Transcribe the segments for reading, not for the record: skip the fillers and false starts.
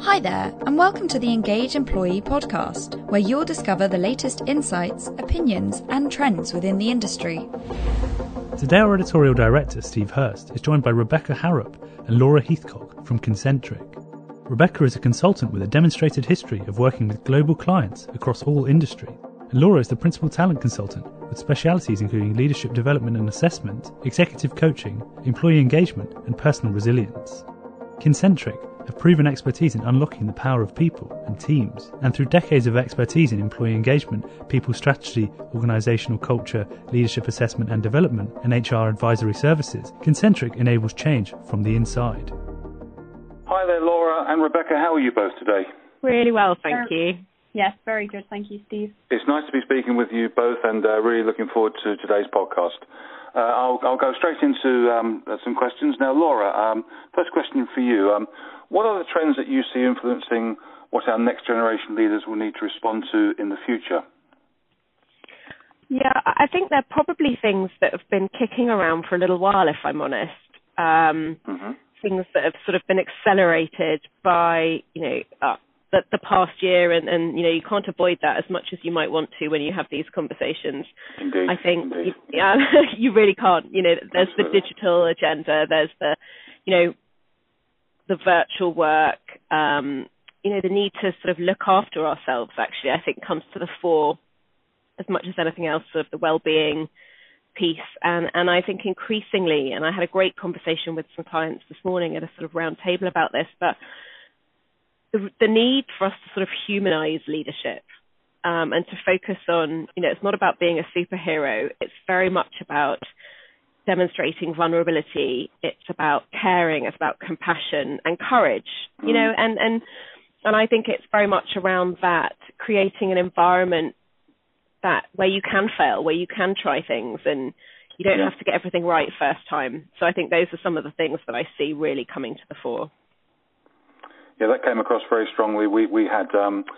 Hi there, and welcome to the Engage Employee podcast, where you'll discover the latest insights, opinions, and trends within the industry. Today our editorial director, Steve Hurst, is joined by Rebecca Harrop and Laura Heathcock from Concentric. Rebecca is a consultant with a demonstrated history of working with global clients across all industries, and Laura is the principal talent consultant with specialities including leadership development and assessment, executive coaching, employee engagement, and personal resilience. Concentric have proven expertise in unlocking the power of people and teams, and through decades of expertise in employee engagement, people strategy, organisational culture, leadership assessment and development, and HR advisory services, Concentric enables change from the inside. Hi there, Laura and Rebecca. How are you both today? Really well, thank you. Yes, very good. Thank you, Steve. It's nice to be speaking with you both, and really looking forward to today's podcast. I'll go straight into some questions. Now, Laura, first question for you. What are the trends that you see influencing what our next generation leaders will need to respond to in the future? Yeah, I think they're probably things that have been kicking around for a little while, if I'm honest. Things that have sort of been accelerated by, the past year, and you can't avoid that as much as you might want to when you have these conversations. Indeed. I think, indeed. You really can't. There's Absolutely. the digital agenda, there's the, the virtual work, the need to sort of look after ourselves, actually, I think comes to the fore as much as anything else, sort of the well-being piece. And I think increasingly, and I had a great conversation with some clients this morning at a sort of round table about this, but the need for us to sort of humanize leadership and to focus on, it's not about being a superhero. It's very much about demonstrating vulnerability. It's about caring. It's about compassion and courage, and I think it's very much around that, creating an environment where you can fail, where you can try things, and you don't have to get everything right first time. So I think those are some of the things that I see really coming to the fore. Yeah, that came across very strongly. We had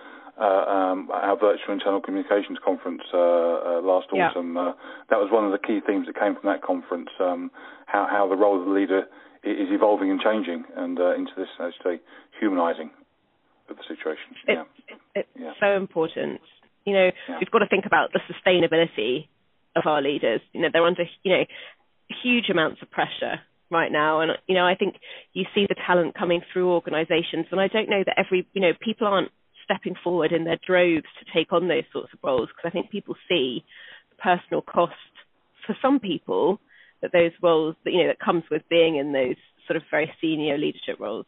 our virtual internal communications conference last autumn. That was one of the key themes that came from that conference, how the role of the leader is evolving and changing, and into this, as I say, humanising of the situation. It's so important. We've got to think about the sustainability of our leaders. They're under, huge amounts of pressure right now, and I think you see the talent coming through organisations, and I don't know that people aren't stepping forward in their droves to take on those sorts of roles, because I think people see the personal cost for some people that those roles that comes with being in those sort of very senior leadership roles.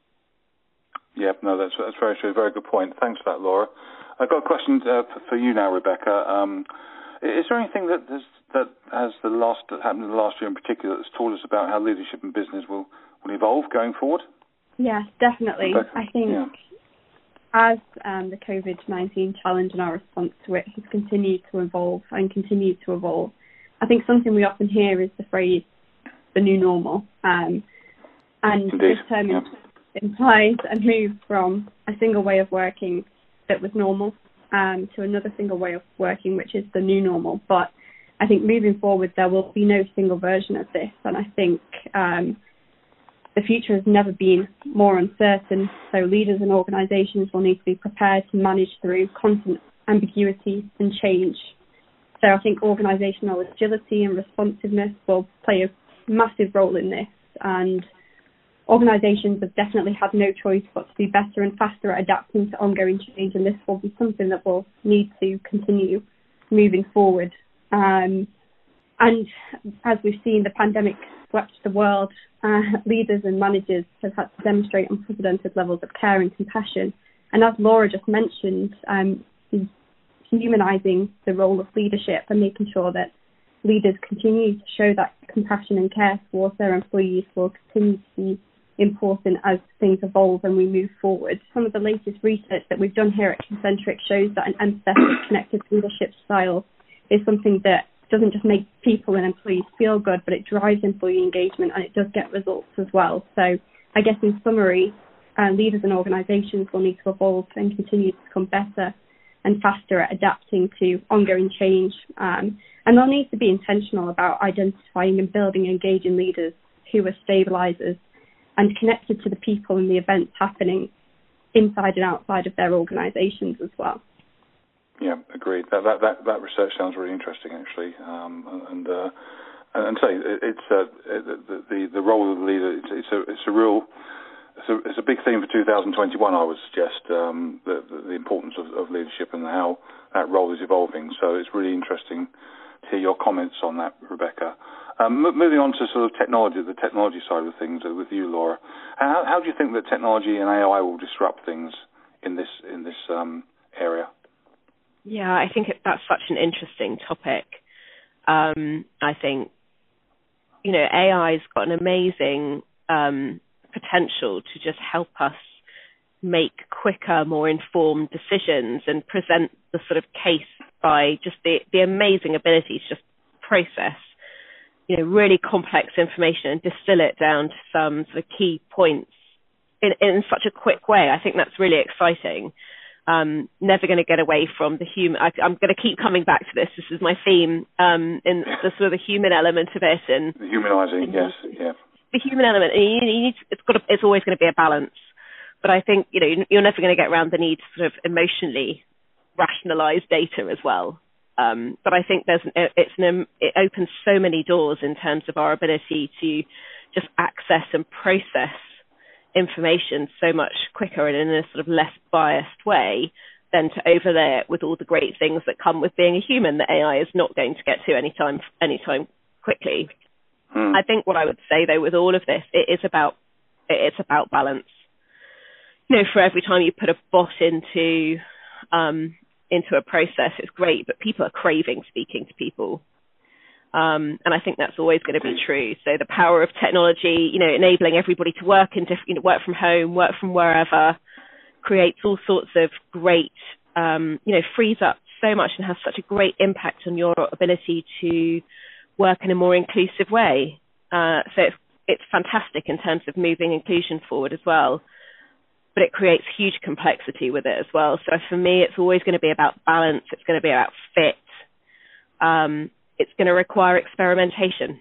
Yeah, no, that's very true. Very good point. Thanks for that, Laura. I've got a question for you now, Rebecca. Is there anything that happened in the last year in particular that's taught us about how leadership in business will evolve going forward? Yes, definitely. Rebecca? I think as the COVID-19 challenge and our response to it has continued to evolve and continued to evolve, I think something we often hear is the phrase, the new normal. And Indeed. This term implies a move from a single way of working that was normal to another single way of working, which is the new normal. But I think moving forward, there will be no single version of this. And I think the future has never been more uncertain. So leaders and organisations will need to be prepared to manage through constant ambiguity and change. So I think organisational agility and responsiveness will play a massive role in this. And organisations have definitely had no choice but to be better and faster at adapting to ongoing change, and this will be something that will need to continue moving forward. And as we've seen, the pandemic swept the world. Leaders and managers have had to demonstrate unprecedented levels of care and compassion. And as Laura just mentioned, humanising the role of leadership and making sure that leaders continue to show that compassion and care towards their employees will continue to be important as things evolve and we move forward. Some of the latest research that we've done here at Concentric shows that an empathetic, connected leadership style is something that doesn't just make people and employees feel good, but it drives employee engagement and it does get results as well. So I guess in summary, leaders and organisations will need to evolve and continue to become better and faster at adapting to ongoing change. And they'll need to be intentional about identifying and building engaging leaders who are stabilisers and connected to the people and the events happening inside and outside of their organisations as well. Yeah, agreed. That research sounds really interesting, actually, and say it's the role of the leader. It's a big theme for 2021. I would suggest the importance of leadership and how that role is evolving. So it's really interesting to hear your comments on that, Rebecca. Moving on to sort of technology, the technology side of things with you, Laura. How do you think that technology and AI will disrupt things in this area? Yeah, I think that's such an interesting topic. I think, AI's got an amazing potential to just help us make quicker, more informed decisions and present the sort of case by just the amazing ability to just process, really complex information and distill it down to some sort of key points in such a quick way. I think that's really exciting. Never going to get away from the human. I'm going to keep coming back to this. This is my theme in the sort of the human element of it, and the humanising. Yes, yeah. The human element. It's always going to be a balance. But I think you're never going to get around the need to sort of emotionally rationalise data as well. But I think it opens so many doors in terms of our ability to just access and process information so much quicker and in a sort of less biased way than to overlay it with all the great things that come with being a human that AI is not going to get to anytime quickly. I think what I would say though with all of this, it's about balance. For every time you put a bot into a process, it's great, but people are craving speaking to people. And I think that's always going to be true. So the power of technology, enabling everybody to work in different, work from home, work from wherever, creates all sorts of great, frees up so much and has such a great impact on your ability to work in a more inclusive way. So it's fantastic in terms of moving inclusion forward as well. But it creates huge complexity with it as well. So for me, it's always going to be about balance. It's going to be about fit. It's going to require experimentation.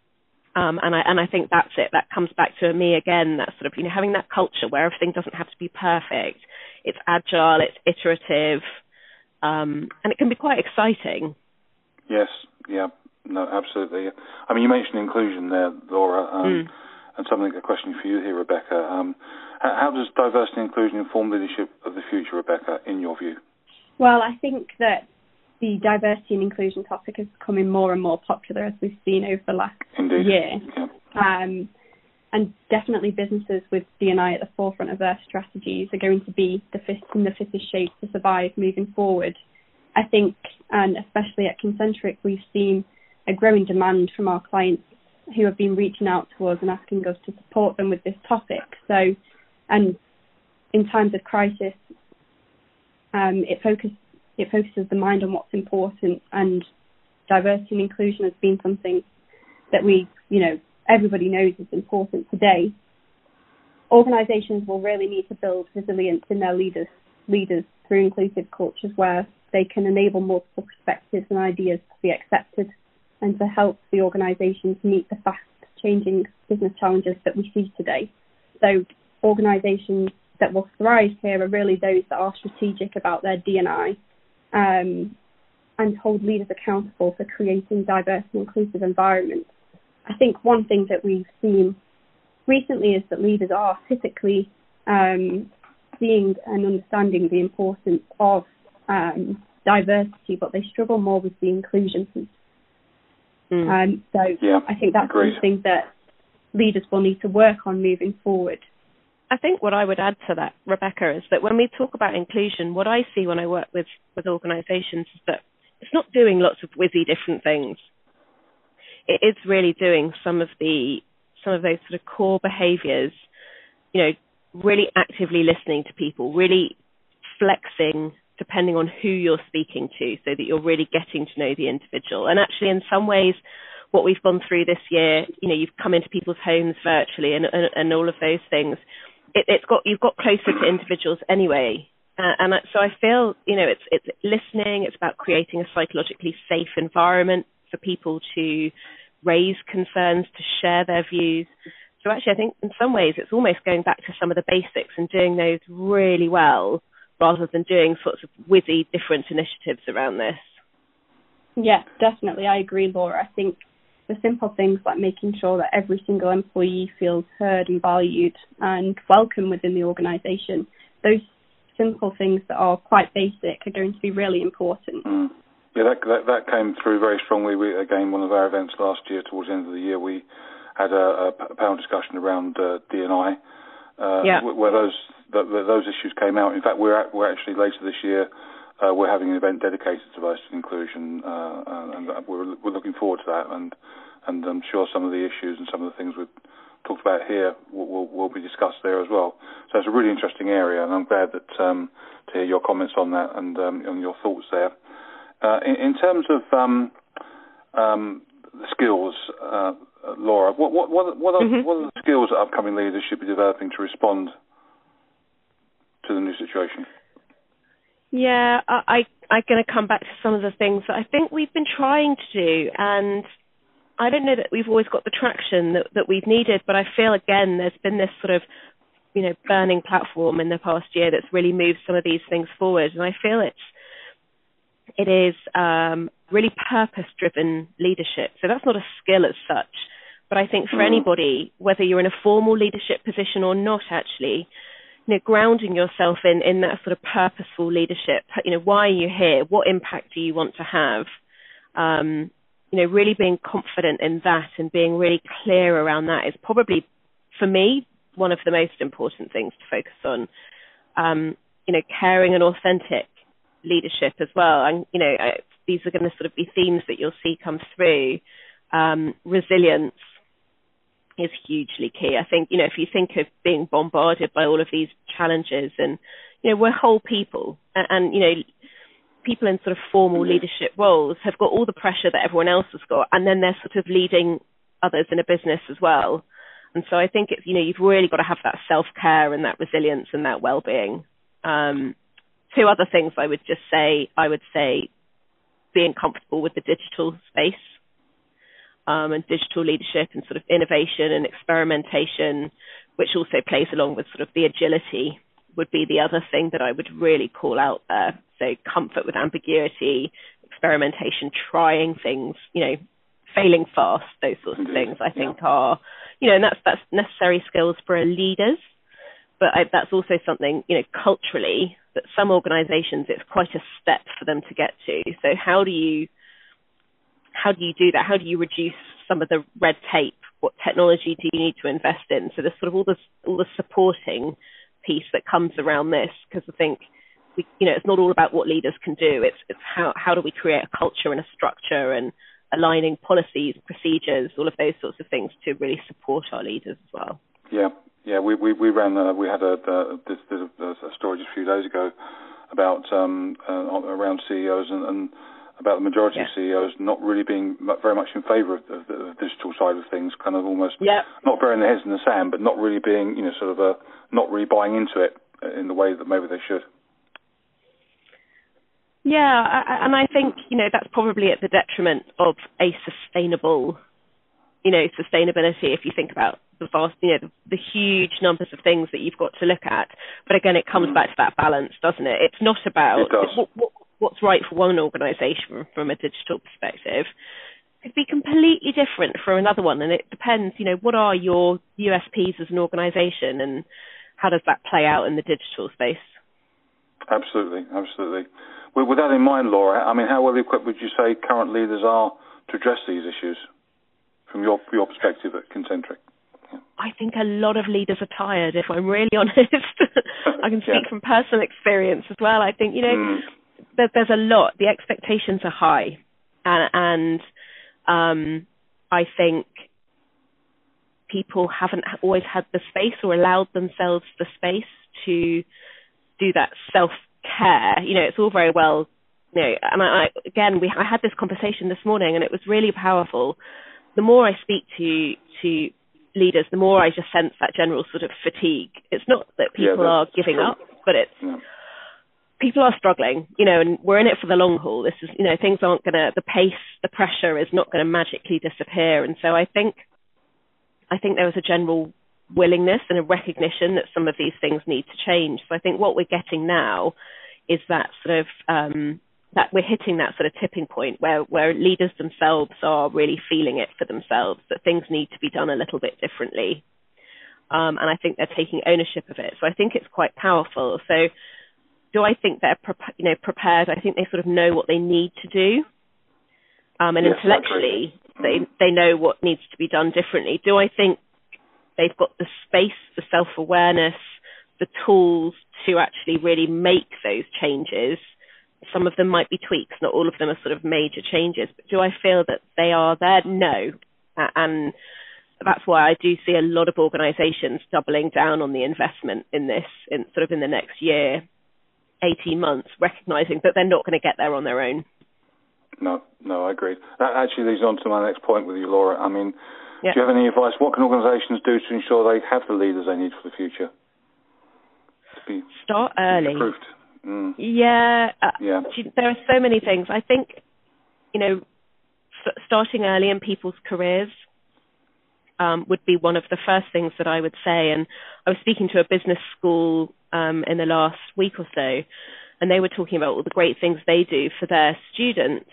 And I think that's it. That comes back to me again, that sort of, having that culture where everything doesn't have to be perfect. It's agile, it's iterative, and it can be quite exciting. Yes, yeah, no, absolutely. I mean, you mentioned inclusion there, Laura, and a question for you here, Rebecca. How does diversity and inclusion inform leadership of the future, Rebecca, in your view? Well, I think that the diversity and inclusion topic is becoming more and more popular, as we've seen over the last year. Yeah. And definitely businesses with D&I at the forefront of their strategies are going to be in the fittest shape to survive moving forward. I think, and especially at Concentric, we've seen a growing demand from our clients who have been reaching out to us and asking us to support them with this topic. So, and in times of crisis, it focuses the mind on what's important, and diversity and inclusion has been something that everybody knows is important today. Organisations will really need to build resilience in their leaders through inclusive cultures where they can enable multiple perspectives and ideas to be accepted, and to help the organisations meet the fast-changing business challenges that we see today. So organisations that will thrive here are really those that are strategic about their D&I, and hold leaders accountable for creating diverse and inclusive environments. I think one thing that we've seen recently is that leaders are typically seeing and understanding the importance of diversity, but they struggle more with the inclusion piece. I think that's something that leaders will need to work on moving forward. I think what I would add to that, Rebecca, is that when we talk about inclusion, what I see when I work with organisations is that it's not doing lots of whizzy different things. It is really doing some of those sort of core behaviours, really actively listening to people, really flexing depending on who you're speaking to, so that you're really getting to know the individual. And actually, in some ways, what we've gone through this year, you've come into people's homes virtually and all of those things. You've got closer to individuals anyway. And so I feel, it's listening. It's about creating a psychologically safe environment for people to raise concerns, to share their views. So actually, I think in some ways it's almost going back to some of the basics and doing those really well rather than doing sorts of whizzy different initiatives around this. Yeah, definitely. I agree, Laura. I think the simple things like making sure that every single employee feels heard and valued and welcome within the organisation, those simple things that are quite basic are going to be really important. Yeah, that came through very strongly. Again, one of our events last year, towards the end of the year, we had a panel discussion around D&I, where those issues came out. In fact, we're actually later this year, we're having an event dedicated to diversity and inclusion, and we're looking forward to that. And I'm sure some of the issues and some of the things we've talked about here will be discussed there as well. So it's a really interesting area, and I'm glad that to hear your comments on that and on your thoughts there. In terms of the skills, Laura, what are the skills that upcoming leaders should be developing to respond to the new situation? Yeah, I'm going to come back to some of the things that I think we've been trying to do, and I don't know that we've always got the traction that we've needed, but I feel, again, there's been this sort of, burning platform in the past year that's really moved some of these things forward, and I feel it is really purpose-driven leadership. So that's not a skill as such, but I think for anybody, whether you're in a formal leadership position or not, actually, grounding yourself in that sort of purposeful leadership. Why are you here? What impact do you want to have? Really being confident in that and being really clear around that is probably, for me, one of the most important things to focus on. Caring and authentic leadership as well. And, these are going to sort of be themes that you'll see come through. Resilience is hugely key. I think, if you think of being bombarded by all of these challenges and, we're whole people and people in sort of formal leadership roles have got all the pressure that everyone else has got, and then they're sort of leading others in a business as well. And so I think it's, you've really got to have that self-care and that resilience and that well-being. Two other things I would say being comfortable with the digital space. And digital leadership and sort of innovation and experimentation, which also plays along with sort of the agility, would be the other thing that I would really call out there. So comfort with ambiguity, experimentation, trying things, failing fast, those sorts of things I think are, and that's necessary skills for leaders. But that's also something, culturally, that some organizations, it's quite a step for them to get to. So how do you do that? How do you reduce some of the red tape? What technology do you need to invest in? So there's sort of all the supporting piece that comes around this, because I think it's not all about what leaders can do. It's how do we create a culture and a structure and aligning policies, procedures, all of those sorts of things to really support our leaders as well. Yeah. We ran. We had a story just a few days ago about around CEOs and about the majority of CEOs not really being very much in favour of the digital side of things, kind of almost not burying their heads in the sand, but not really being, not really buying into it in the way that maybe they should. Yeah, and I think, that's probably at the detriment of a sustainable, sustainability, if you think about the vast, the huge numbers of things that you've got to look at. But again, it comes back to that balance, doesn't it? It's not about what's right for one organisation from a digital perspective. It could be completely different for another one, and it depends, what are your USPs as an organisation and how does that play out in the digital space? Absolutely. Well, with that in mind, Laura, how well equipped would you say current leaders are to address these issues from your perspective at Concentric? I think a lot of leaders are tired, if I'm really honest. I can speak from personal experience as well. I think, there's a lot. The expectations are high. And I think people haven't always had the space or allowed themselves the space to do that self-care. It's all very well, and I had this conversation this morning and it was really powerful. The more I speak to leaders, the more I just sense that general sort of fatigue. It's not that people are giving up, but it's people are struggling, and we're in it for the long haul. This is, things aren't going to, the pace, the pressure is not going to magically disappear. And so I think I think there was a general willingness and a recognition that some of these things need to change. So I think what we're getting now is that sort of that we're hitting that sort of tipping point where leaders themselves are really feeling it for themselves, that things need to be done a little bit differently. And I think they're taking ownership of it. So I think it's quite powerful. So do I think they're prepared? I think they sort of know what they need to do. And yes, intellectually, they know what needs to be done differently. Do I think they've got the space, the self-awareness, the tools to actually really make those changes? Some of them might be tweaks, not all of them are sort of major changes. But do I feel that they are there? No. And that's why I do see a lot of organisations doubling down on the investment in this, in the next year, 18 months, recognising that they're not going to get there on their own. No, I agree. That actually leads on to my next point with you, Laura. I mean, do you have any advice? What can organisations do to ensure they have the leaders they need for the future? Start early. Improved. Yeah. There are so many things. I think, starting early in people's careers would be one of the first things that I would say. And I was speaking to a business school in the last week or so, and they were talking about all the great things they do for their students,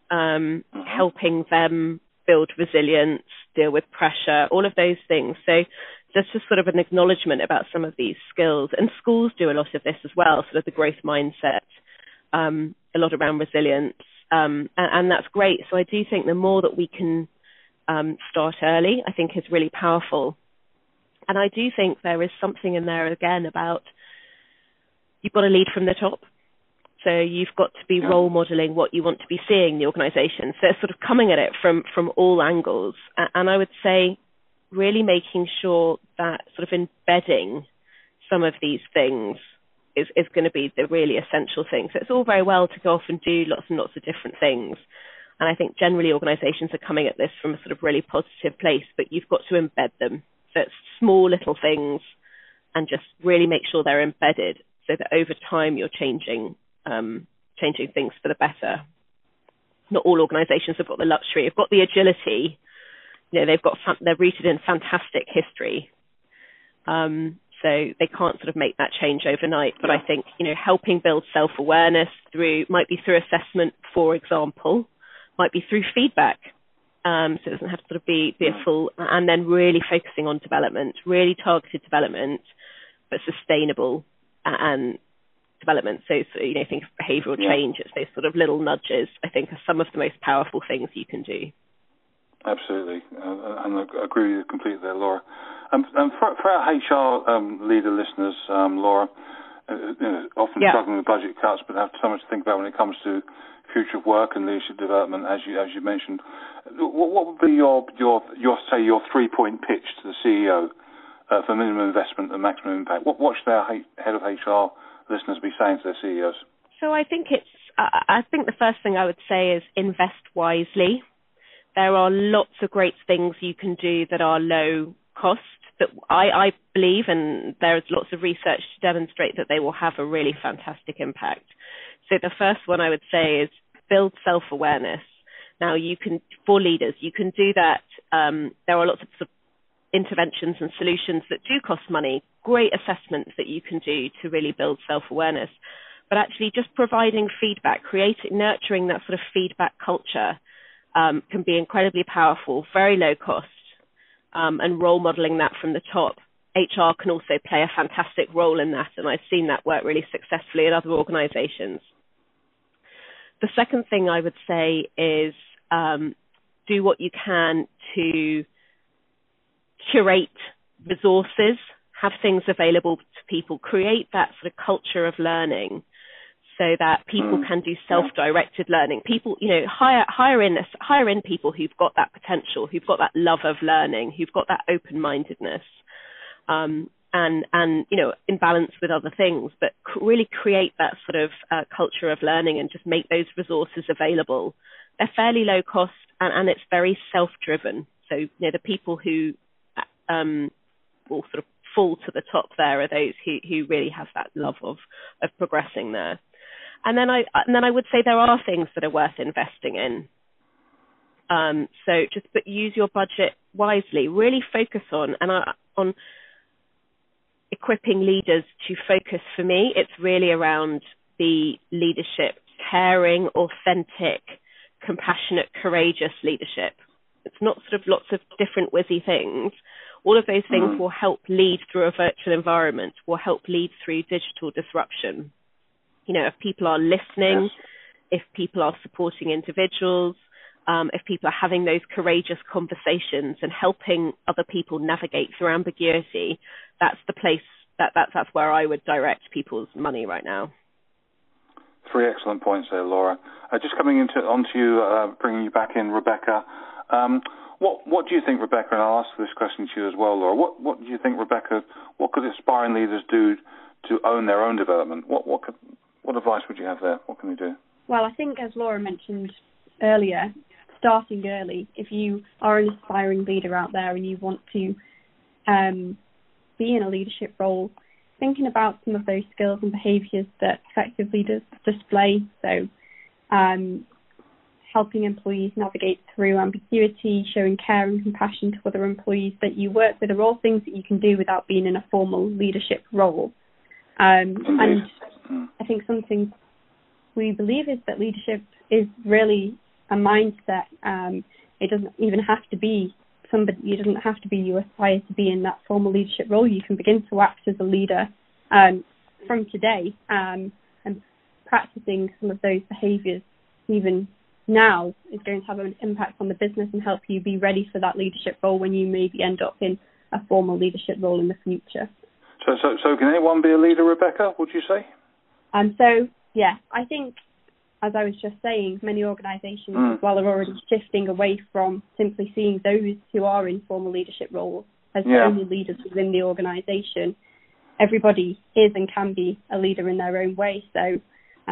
helping them build resilience, deal with pressure, all of those things. So just sort of an acknowledgement about some of these skills. And schools do a lot of this as well, sort of the growth mindset, a lot around resilience, and that's great. So I do think the more that we can start early, I think is really powerful. And I do think there is something in there, again, about you've got to lead from the top. So you've got to be role modelling what you want to be seeing in the organisation. So it's sort of coming at it from all angles. And I would say really making sure that sort of embedding some of these things is going to be the really essential thing. So it's all very well to go off and do lots and lots of different things. And I think generally organisations are coming at this from a sort of really positive place, but you've got to embed them. So it's small little things and just really make sure they're embedded so that over time you're changing things for the better. Not all organisations have got the luxury, have got the agility. They're rooted in fantastic history. So they can't sort of make that change overnight. But I think, helping build self-awareness might be through assessment, for example, might be through feedback. So it doesn't have to sort of be a full, and then really focusing on development, really targeted development, but sustainable and development. So think of behavioural change. It's those sort of little nudges, I think, are some of the most powerful things you can do. Absolutely. And I agree with you completely there, Laura. And for our HR leader listeners, Laura, often struggling with budget cuts, but have so much to think about when it comes to future of work and leadership development, as you mentioned. What would be your 3-point pitch to the CEO for minimum investment and maximum impact? What should our head of HR listeners be saying to their CEOs? So I think the first thing I would say is invest wisely. There are lots of great things you can do that are low cost that I believe, and there's lots of research to demonstrate that they will have a really fantastic impact. So the first one I would say is build self-awareness. Now for leaders, you can do that. There are lots of interventions and solutions that do cost money, great assessments that you can do to really build self-awareness. But actually just providing feedback, nurturing that sort of feedback culture can be incredibly powerful, very low cost, and role modelling that from the top. HR can also play a fantastic role in that, and I've seen that work really successfully in other organisations. The second thing I would say is do what you can to curate resources, have things available to people, create that sort of culture of learning so that people can do self-directed learning. People, hire in people who've got that potential, who've got that love of learning, who've got that open-mindedness, and in balance with other things, but really create that sort of culture of learning and just make those resources available. They're fairly low cost and it's very self-driven. So, the people who will sort of fall to the top there are those who really have that love of progressing there. And then I would say there are things that are worth investing in. So use your budget wisely, really focus on equipping leaders to focus. For me, it's really around the leadership, caring, authentic, compassionate, courageous leadership. It's not sort of lots of different whizzy things. All of those things will help lead through a virtual environment, will help lead through digital disruption. You know, if people are listening, if people are supporting individuals, if people are having those courageous conversations and helping other people navigate through ambiguity, that's the place, that's where I would direct people's money right now. 3 excellent points there, Laura. Just coming onto you, bringing you back in, Rebecca. What do you think, Rebecca, and I'll ask this question to you as well, Laura, what do you think, Rebecca, what could aspiring leaders do to own their own development? What advice would you have there? What can they do? Well, I think, as Laura mentioned earlier, starting early. If you are an aspiring leader out there and you want to be in a leadership role, thinking about some of those skills and behaviours that effective leaders display. So helping employees navigate through ambiguity, showing care and compassion to other employees that you work with are all things that you can do without being in a formal leadership role. And I think something we believe is that leadership is really a mindset. It doesn't even have to be you aspire to be in that formal leadership role. You can begin to act as a leader from today, and practicing some of those behaviours even now is going to have an impact on the business and help you be ready for that leadership role when you maybe end up in a formal leadership role in the future. So can anyone be a leader, Rebecca, would you say? I think, as I was just saying, many organisations as well are already shifting away from simply seeing those who are in formal leadership roles as the only leaders within the organisation. Everybody is and can be a leader in their own way, so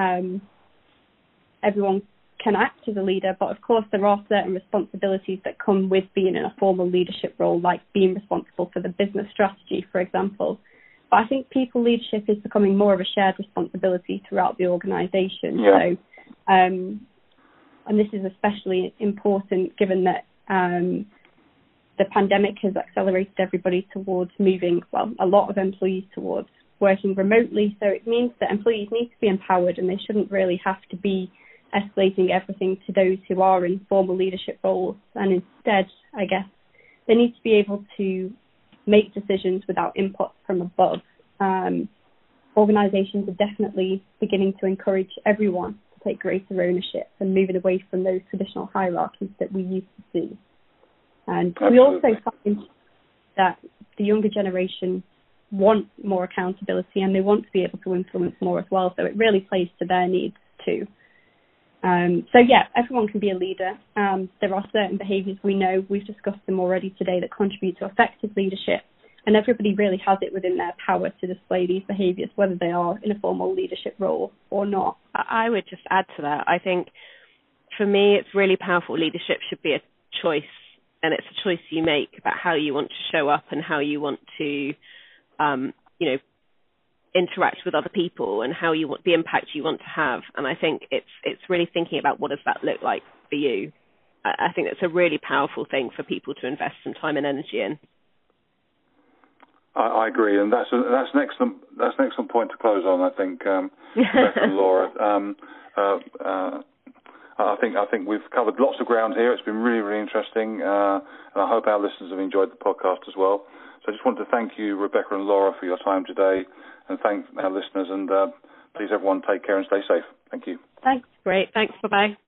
everyone can act as a leader, but of course there are certain responsibilities that come with being in a formal leadership role, like being responsible for the business strategy, for example. But I think people leadership is becoming more of a shared responsibility throughout the organisation. So, and this is especially important given that the pandemic has accelerated everybody towards moving, a lot of employees towards working remotely. So it means that employees need to be empowered, and they shouldn't really have to be escalating everything to those who are in formal leadership roles. And instead, I guess, they need to be able to make decisions without input from above. Organisations are definitely beginning to encourage everyone to take greater ownership and moving away from those traditional hierarchies that we used to see. And we also find that the younger generation want more accountability and they want to be able to influence more as well. So it really plays to their needs too. Everyone can be a leader. There are certain behaviours we know, we've discussed them already today, that contribute to effective leadership, and everybody really has it within their power to display these behaviours, whether they are in a formal leadership role or not. I would just add to that. I think for me it's really powerful. Leadership should be a choice, and it's a choice you make about how you want to show up and how you want to interact with other people and how you want the impact you want to have. And I think it's really thinking about what does that look like for you. I think that's a really powerful thing for people to invest some time and energy in. I agree, and that's an excellent point to close on. I think, Rebecca and Laura. I think we've covered lots of ground here. It's been really, really interesting, and I hope our listeners have enjoyed the podcast as well. So I just want to thank you, Rebecca and Laura, for your time today, and thank our listeners. And please, everyone, take care and stay safe. Thank you. Thanks. Great. Thanks. Bye-bye.